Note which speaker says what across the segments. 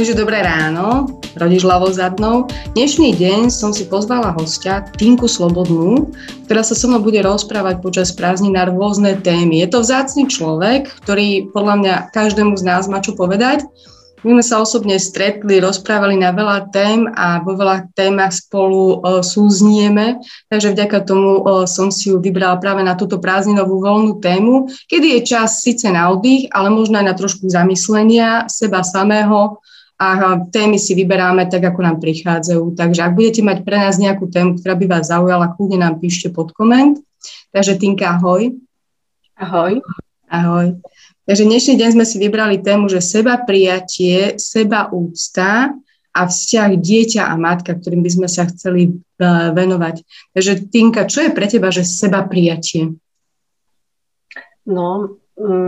Speaker 1: že dobré ráno, rodič ľavou zadnou. Dnešný deň som si pozvala hostia, Tinku Slobodnú, ktorá sa so mnou bude rozprávať počas prázdnin na rôzne témy. Je to vzácny človek, ktorý podľa mňa každému z nás má čo povedať. My sme sa osobne stretli, rozprávali na veľa tém a vo veľa témach spolu súznieme, takže vďaka tomu som si ju vybrala práve na túto prázdninovú voľnú tému, kedy je čas síce na oddych, ale možno aj na trošku zamyslenia seba samého a témy si vyberáme tak, ako nám prichádzajú. Takže ak budete mať pre nás nejakú tému, ktorá by vás zaujala, kľudne nám píšte pod koment. Takže Tinka, ahoj.
Speaker 2: Ahoj.
Speaker 1: Ahoj. Takže dnešný deň sme si vybrali tému, že seba prijatie, seba úcta a vzťah dieťa a matka, ktorým by sme sa chceli venovať. Takže Tinka, čo je pre teba, že seba prijatie?
Speaker 2: No,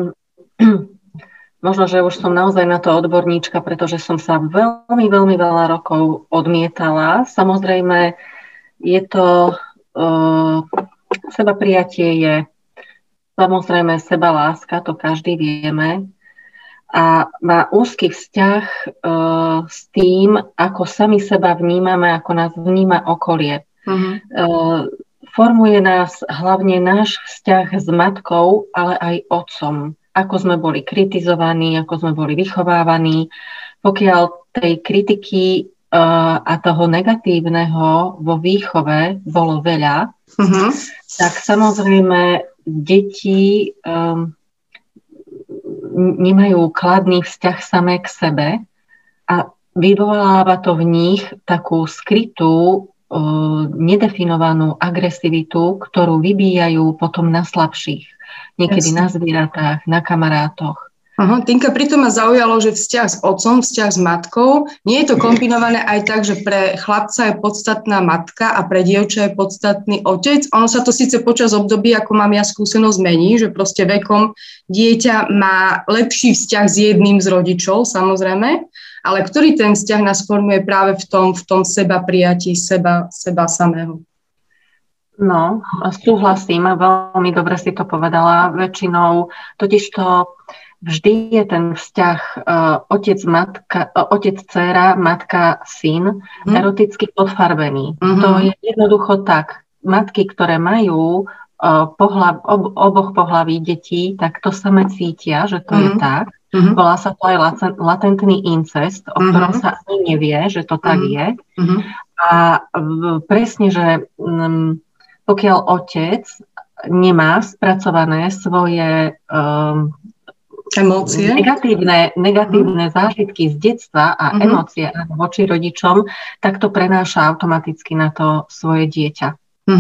Speaker 2: možno, že už som naozaj na to odborníčka, pretože som sa veľmi veľa rokov odmietala. Samozrejme, je to, seba prijatie je samozrejme sebaláska, to každý vieme. A má úzky vzťah s tým, ako sami seba vnímame, ako nás vníma okolie. Formuje nás hlavne náš vzťah s matkou, ale aj otcom. Ako sme boli kritizovaní, ako sme boli vychovávaní. Pokiaľ tej kritiky a toho negatívneho vo výchove bolo veľa, tak samozrejme deti nemajú kladný vzťah samé k sebe a vyvoláva to v nich takú skrytú, nedefinovanú agresivitu, ktorú vybíjajú potom na slabších. Niekedy na zvieratách, na kamarátoch.
Speaker 1: Tinka, pritom ma zaujalo, že vzťah s otcom, vzťah s matkou, nie je to kombinované aj tak, že pre chlapca je podstatná matka a pre dievča je podstatný otec. Ono sa to síce počas období, ako mám ja skúsenosť, mení, že proste vekom dieťa má lepší vzťah s jedným z rodičov, samozrejme, ale ktorý ten vzťah nás formuje práve v tom seba prijatí, seba samého.
Speaker 2: No, súhlasím, veľmi dobre si to povedala. Väčšinou totižto vždy je ten vzťah otec-dcéra, matka-syn eroticky podfarbený. To je jednoducho tak. Matky, ktoré majú oboch pohlaví detí, tak to same cítia, že to je tak. Volá sa to aj latentný incest, o ktorom sa ani nevie, že to tak je. A presne, že pokiaľ otec nemá spracované svoje
Speaker 1: emócie,
Speaker 2: negatívne zážitky z detstva a emócie voči rodičom, tak to prenáša automaticky na to svoje dieťa.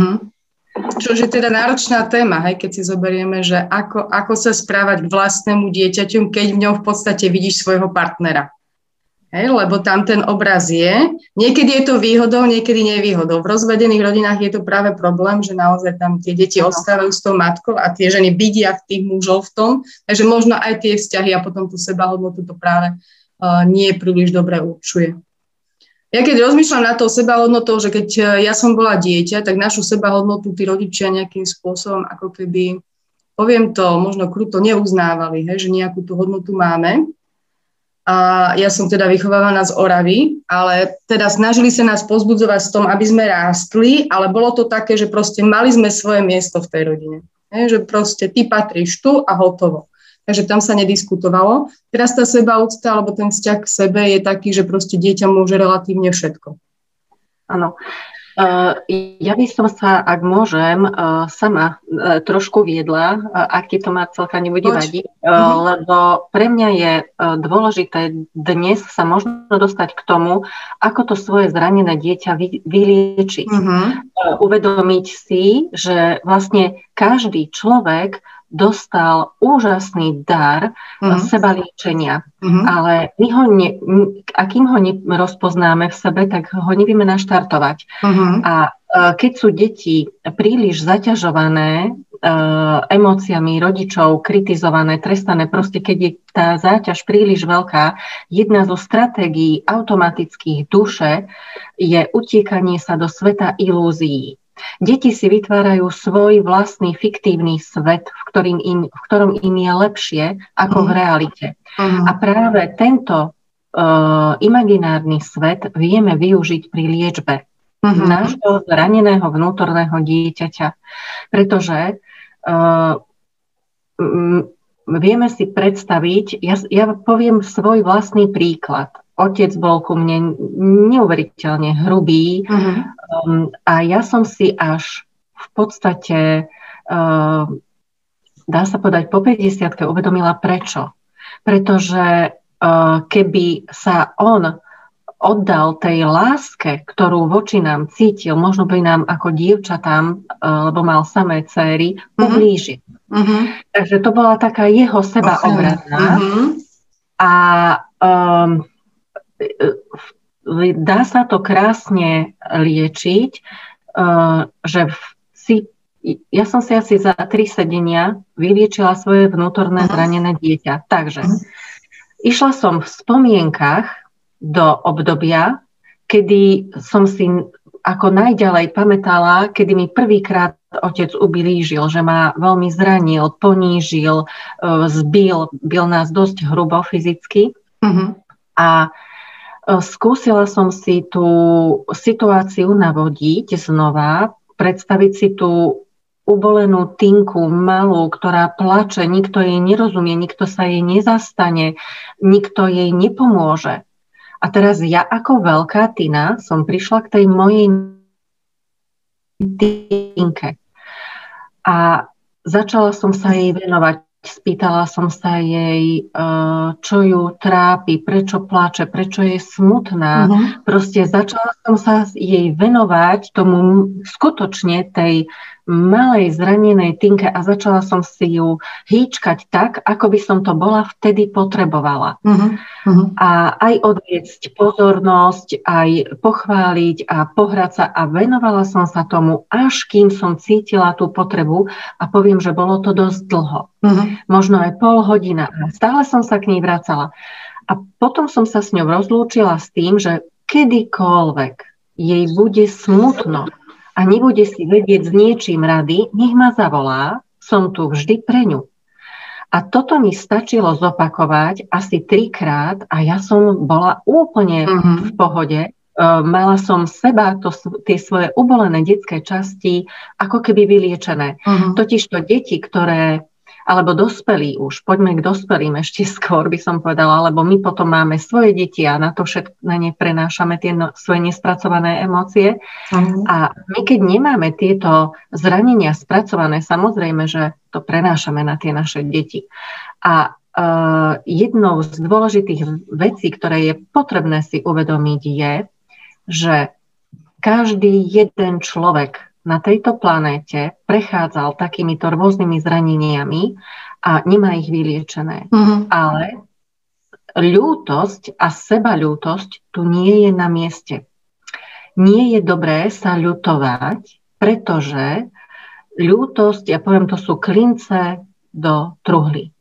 Speaker 1: Čože teda náročná téma, hej, keď si zoberieme, že ako sa správať k vlastnému dieťaťu, keď v ňom v podstate vidíš svojho partnera. Hej, lebo tam ten obraz je. Niekedy je to výhodou, niekedy nevýhodou. V rozvedených rodinách je to práve problém, že naozaj tam tie deti ostávajú s tou matkou a tie ženy vidia tých mužov v tom. Takže možno aj tie vzťahy a potom tú sebahodnotu to práve nie príliš dobre určuje. Ja keď rozmýšľam na tou sebahodnotou, že keď ja som bola dieťa, tak našu sebahodnotu tí rodičia nejakým spôsobom, ako keby, poviem to, možno kruto neuznávali, hej, že nejakú tú hodnotu máme. A ja som teda vychovávaná z Oravy, ale teda snažili sa nás pozbudzovať s tom, aby sme rástli, ale bolo to také, že proste mali sme svoje miesto v tej rodine. Že proste ty patríš tu a hotovo. Takže tam sa nediskutovalo. Teraz tá sebaúcta alebo ten vzťah k sebe je taký, že proste dieťa môže relatívne všetko.
Speaker 2: Áno. Ja by som sa, ak môžem, sama trošku viedla, ak ti to, Marcelka, nebude vadiť, lebo pre mňa je dôležité dnes sa možno dostať k tomu, ako to svoje zranené dieťa vyliečiť. Uvedomiť si, že vlastne každý človek dostal úžasný dar sebaliečenia, ale my ho akým ho nerozpoznáme v sebe, tak ho nevieme naštartovať. A keď sú deti príliš zaťažované emóciami rodičov, kritizované, trestané, proste keď je tá záťaž príliš veľká, jedna zo stratégií automatických duše je utiekanie sa do sveta ilúzií. Deti si vytvárajú svoj vlastný fiktívny svet, v ktorom im je lepšie ako v realite. A práve tento imaginárny svet vieme využiť pri liečbe nášho zraneného vnútorného dieťaťa. Pretože vieme si predstaviť, ja poviem svoj vlastný príklad. Otec bol ku mne neuveriteľne hrubý a ja som si až v podstate, dá sa povedať, po 50-ke uvedomila prečo. Pretože keby sa on oddal tej láske, ktorú voči nám cítil, možno by nám ako dievčatám, lebo mal samé céry, ublížil. Takže to bola taká jeho sebaobrana. A dá sa to krásne liečiť, že ja som si asi za 3 sedenia vyliečila svoje vnútorné zranené dieťa. Takže išla som v spomienkach do obdobia, kedy som si ako najďalej pamätala, kedy mi prvýkrát otec ublížil, že ma veľmi zranil, ponížil, bil nás dosť hrubo fyzicky. A skúsila som si tú situáciu navodiť znova, predstaviť si tú ubolenú Tinku, malú, ktorá plače, nikto jej nerozumie, nikto sa jej nezastane, nikto jej nepomôže. A teraz ja ako veľká Tina som prišla k tej mojej Tinke. A začala som sa jej venovať. Spýtala som sa jej, čo ju trápi, prečo plače, prečo je smutná. Proste začala som sa jej venovať tomu skutočne tej malej zranenej Tinke a začala som si ju hýčkať tak, ako by som to bola vtedy potrebovala. A aj odviecť pozornosť, aj pochváliť a pohrať sa a venovala som sa tomu, až kým som cítila tú potrebu a poviem, že bolo to dosť dlho. Možno aj pol hodina. A stále som sa k nej vracala. A potom som sa s ňou rozlúčila s tým, že kedykoľvek jej bude smutno a nebude si vedieť s niečím rady, nech ma zavolá, som tu vždy pre ňu. A toto mi stačilo zopakovať asi 3-krát a ja som bola úplne v pohode. Mala som seba, tie svoje ubolené detské časti, ako keby vyliečené. Totižto deti, ktoré alebo dospelí už, poďme k dospelým ešte skôr, by som povedala, lebo my potom máme svoje deti a na to všetko na ne prenášame tie svoje nespracované emócie. A my keď nemáme tieto zranenia spracované, samozrejme, že to prenášame na tie naše deti. A jednou z dôležitých vecí, ktoré je potrebné si uvedomiť, je, že každý jeden človek na tejto planéte prechádzal takýmito rôznymi zraneniami a nemá ich vyliečené. Ale ľútosť a sebaľútosť tu nie je na mieste. Nie je dobré sa ľutovať, pretože ľútosť, ja poviem, to sú klince do truhly.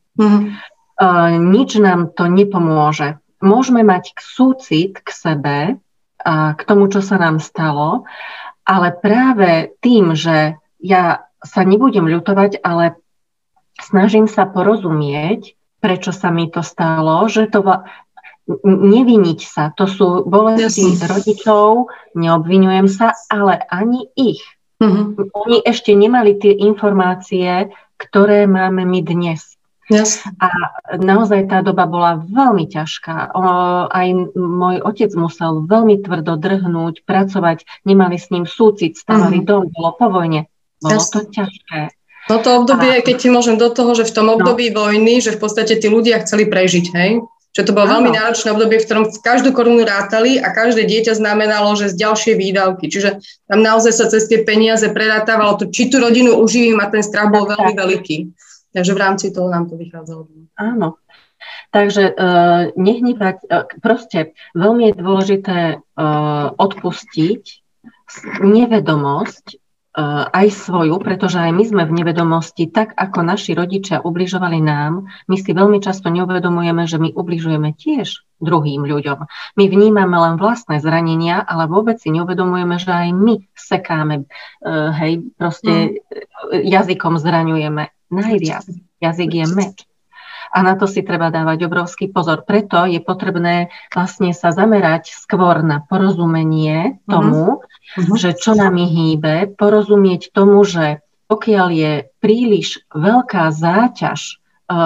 Speaker 2: Nič nám to nepomôže. Môžeme mať súcit k sebe a k tomu, čo sa nám stalo, ale práve tým, že ja sa nebudem ľutovať, ale snažím sa porozumieť, prečo sa mi to stalo, že to neviniť sa, to sú bolesti rodičov, neobviňujem sa, ale ani ich. Oni ešte nemali tie informácie, ktoré máme my dnes. A naozaj tá doba bola veľmi ťažká. Aj môj otec musel veľmi tvrdo drhnúť, pracovať, nemali s ním súcit, stavali dom, bolo po vojne. Bolo to ťažké.
Speaker 1: No to obdobie, keď ti môžem do toho, že v tom období vojny, že v podstate tí ľudia chceli prežiť, hej? Že to bolo veľmi náročné obdobie, v ktorom každú korunu rátali a každé dieťa znamenalo, že z ďalšie výdavky. Čiže tam naozaj sa cez tie peniaze prerátávalo to, či tú rodinu uživím a ten strach bol veľmi veľký. Takže v rámci toho nám to vychádzalo.
Speaker 2: Áno. Takže nehnevať, proste veľmi je dôležité odpustiť nevedomosť aj svoju, pretože aj my sme v nevedomosti, tak ako naši rodičia ubližovali nám, my si veľmi často neuvedomujeme, že my ubližujeme tiež druhým ľuďom. My vnímame len vlastné zranenia, ale vôbec si neuvedomujeme, že aj my sekáme, jazykom zraňujeme najviac. Jazyk je meč. A A na to si treba dávať obrovský pozor. Preto je potrebné vlastne sa zamerať skôr na porozumenie tomu, že čo nami hýbe, porozumieť tomu, že pokiaľ je príliš veľká záťaž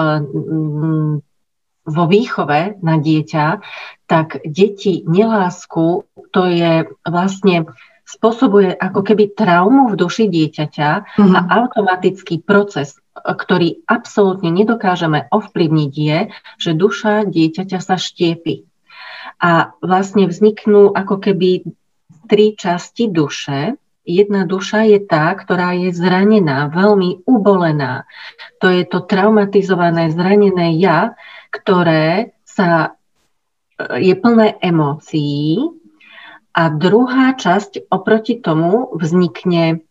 Speaker 2: vo výchove na dieťa, tak deti nelásku, to je vlastne spôsobuje ako keby traumu v duši dieťaťa a automatický proces, ktorý absolútne nedokážeme ovplyvniť, je, že duša dieťaťa sa štiepi. A vlastne vzniknú ako keby 3 časti duše. Jedna duša je tá, ktorá je zranená, veľmi ubolená. To je to traumatizované, zranené ja, ktoré je plné emócií. A druhá časť oproti tomu vznikne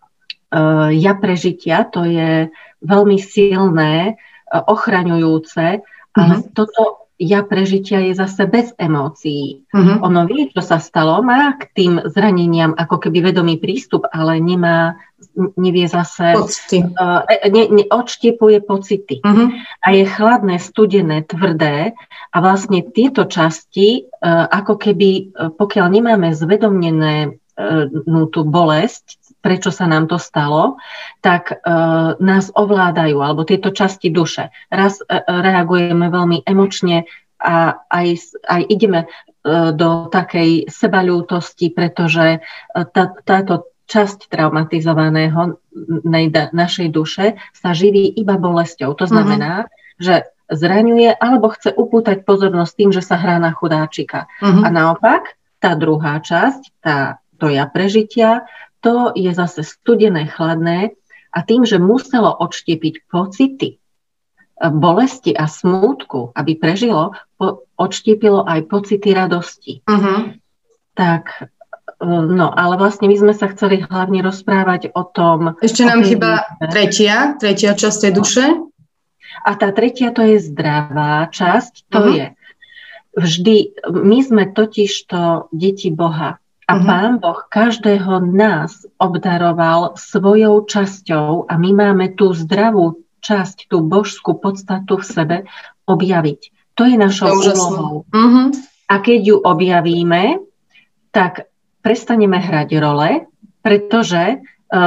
Speaker 2: ja prežitia, to je veľmi silné, ochraňujúce, ale toto ja prežitia je zase bez emócií. Ono vie, čo sa stalo, má k tým zraneniam ako keby vedomý prístup, ale nevie zase, odštiepuje pocity. A je chladné, studené, tvrdé a vlastne tieto časti, ako keby, pokiaľ nemáme zvedomnené tú bolesť, prečo sa nám to stalo, tak nás ovládajú, alebo tieto časti duše. Raz reagujeme veľmi emočne a aj ideme do takej sebaľútosti, pretože táto časť traumatizovaného našej duše sa živí iba bolesťou. To znamená, že zraňuje alebo chce upútať pozornosť tým, že sa hrá na chudáčika. A naopak, tá druhá časť, to ja prežitia, to je zase studené, chladné a tým, že muselo odštiepiť pocity bolesti a smútku, aby prežilo, odštiepilo aj pocity radosti. Tak, no, ale vlastne my sme sa chceli hlavne rozprávať o tom...
Speaker 1: Ešte nám chýba tretia časť tej duše.
Speaker 2: A tá tretia, to je zdravá časť, to je vždy, my sme totižto deti Boha. A Pán Boh každého nás obdaroval svojou časťou a my máme tú zdravú časť, tú božskú podstatu v sebe objaviť. To je našou úlohou. A keď ju objavíme, tak prestaneme hrať role, pretože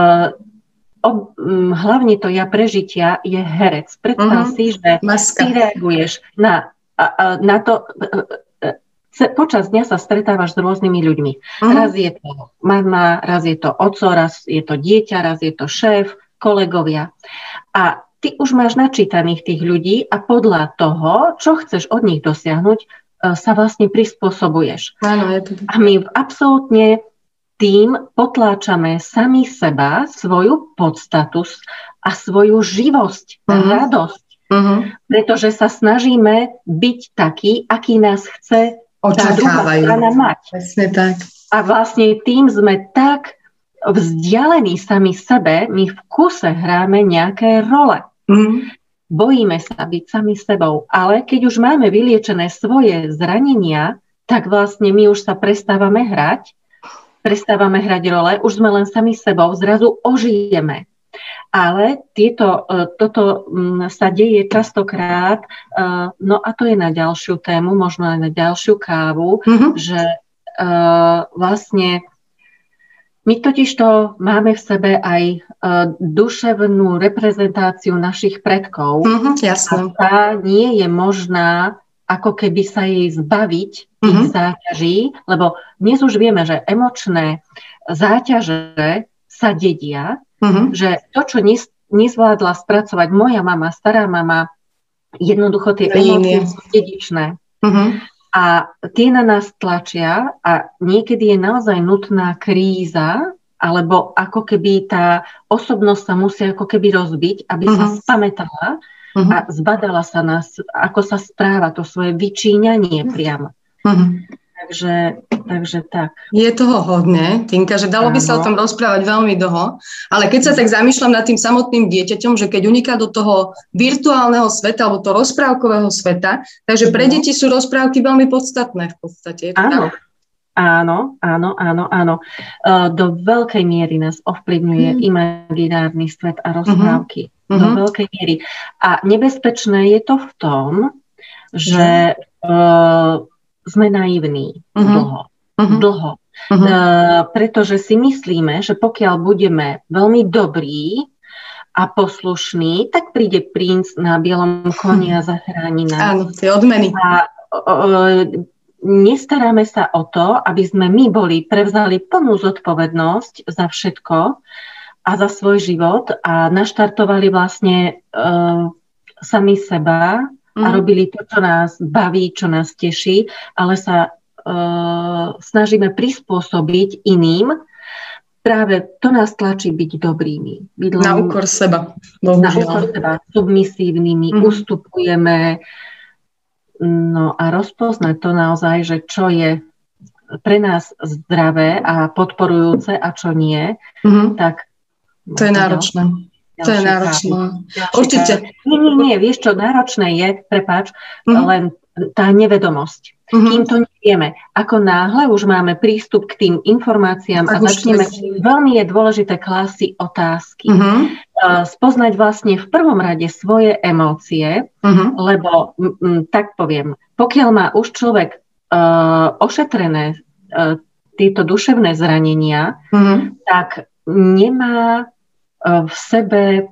Speaker 2: hlavne to ja prežitia je herec. Predstav si, že ty reaguješ na to... Počas dňa sa stretávaš s rôznymi ľuďmi. Raz je to mama, raz je to oco, raz je to dieťa, raz je to šéf, kolegovia. A ty už máš načítaných tých ľudí a podľa toho, čo chceš od nich dosiahnuť, sa vlastne prispôsobuješ.
Speaker 1: Áno, je to...
Speaker 2: A my absolútne tým potláčame sami seba, svoju podstatu a svoju živosť, radosť. Pretože sa snažíme byť taký, aký nás chce
Speaker 1: očakávajú.
Speaker 2: Presne tak. A vlastne tým sme tak vzdialení sami sebe, my v kuse hráme nejaké role. Bojíme sa byť sami sebou, ale keď už máme vyliečené svoje zranenia, tak vlastne my už sa prestávame hrať role, už sme len sami sebou, zrazu ožijeme. Ale toto sa deje častokrát, no a to je na ďalšiu tému, možno aj na ďalšiu kávu, že vlastne my totižto máme v sebe aj duševnú reprezentáciu našich predkov.
Speaker 1: Jasné.
Speaker 2: A tá nie je možná ako keby sa jej zbaviť tých záťaží, lebo dnes už vieme, že emočné záťaže sa dedia, že to, čo nezvládla spracovať moja mama, stará mama, jednoducho tie emócie sú dedičné. A tie na nás tlačia a niekedy je naozaj nutná kríza, alebo ako keby tá osobnosť sa musí ako keby rozbiť, aby sa spamätala a zbadala sa nás, ako sa správa, to svoje vyčíňanie priamo. Takže tak.
Speaker 1: Je toho hodne, Tinka, že dalo by sa o tom rozprávať veľmi dlho, ale keď sa tak zamýšľam nad tým samotným dieťaťom, že keď uniká do toho virtuálneho sveta alebo toho rozprávkového sveta, takže pre deti sú rozprávky veľmi podstatné v podstate.
Speaker 2: Áno. Áno. Do veľkej miery nás ovplyvňuje imaginárny svet a rozprávky. Do veľkej miery. A nebezpečné je to v tom, že sme naivní dlho. Pretože si myslíme, že pokiaľ budeme veľmi dobrí a poslušní, tak príde princ na bielom koni a zachráni nás.
Speaker 1: Áno, tie odmeny.
Speaker 2: A nestaráme sa o to, aby sme my prevzali plnú zodpovednosť za všetko a za svoj život a naštartovali vlastne sami seba a robili to, čo nás baví, čo nás teší, ale sa snažíme prispôsobiť iným. Práve to nás tlačí byť dobrými.
Speaker 1: Na úkor seba.
Speaker 2: Na úkor seba, submisívnymi, ustupujeme. No a rozpoznať to naozaj, že čo je pre nás zdravé a podporujúce a čo nie, tak
Speaker 1: to je náročné. To je náročné. Určite.
Speaker 2: Nie, vieš čo, náročné je, prepáč, len tá nevedomosť. Kým to nevieme, ako náhle už máme prístup k tým informáciám a začneme, veľmi je dôležité klásť si otázky. Spoznať vlastne v prvom rade svoje emócie, lebo, tak poviem, pokiaľ má už človek ošetrené tieto duševné zranenia, tak nemá v sebe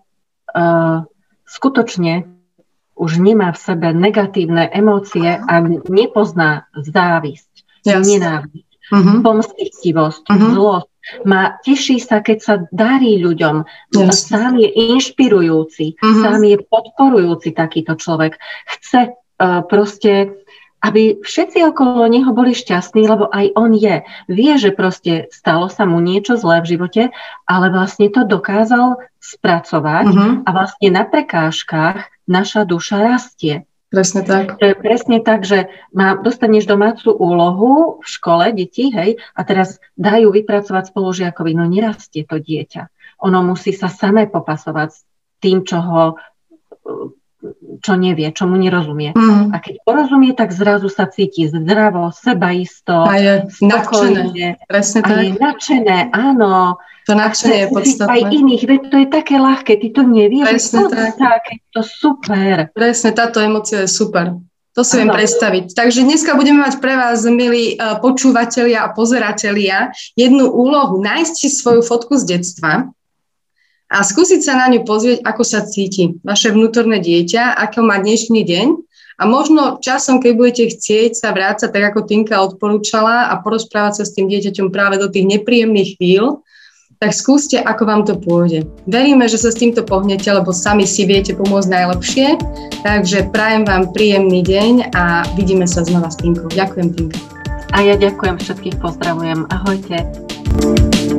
Speaker 2: skutočne už nemá v sebe negatívne emócie a nepozná závisť, nenávisť, pomstivosť, zlosť. Teší sa, keď sa darí ľuďom. Sám je inšpirujúci, sám je podporujúci takýto človek. Chce proste, aby všetci okolo neho boli šťastní, lebo aj on je. Vie, že proste stalo sa mu niečo zlé v živote, ale vlastne to dokázal spracovať a vlastne na prekážkach naša duša rastie.
Speaker 1: Presne tak.
Speaker 2: To je presne tak, že dostaneš domácu úlohu v škole deti, hej, a teraz dajú vypracovať spolužiakovi, no nerastie to dieťa. Ono musí sa samé popasovať s tým, čo nevie, čo mu nerozumie. A keď porozumie, tak zrazu sa cíti zdravo, sebaisto,
Speaker 1: a je nadšené.
Speaker 2: Presne tak. A je nadšené, áno.
Speaker 1: To nadšenie je podstatné.
Speaker 2: Aj iných, veď to je také ľahké, ty to nevieš.
Speaker 1: Presne tak.
Speaker 2: To super.
Speaker 1: Presne, táto emócia je super. To si viem predstaviť. Takže dneska budeme mať pre vás, milí počúvatelia a pozeratelia, jednu úlohu. Nájsť si svoju fotku z detstva a skúsiť sa na ňu pozrieť, ako sa cíti vaše vnútorné dieťa, ako má dnešný deň. A možno časom, keď budete chcieť sa vrácať, tak ako Tinka odporúčala, a porozprávať sa s tým dieťaťom práve do tých nepríjemných chvíľ, tak skúste, ako vám to pôjde. Veríme, že sa s týmto pohnete, lebo sami si viete pomôcť najlepšie. Takže prajem vám príjemný deň a vidíme sa znova s Tinkou. Ďakujem, Tinka.
Speaker 2: A ja ďakujem, všetkých pozdravujem. Ahojte.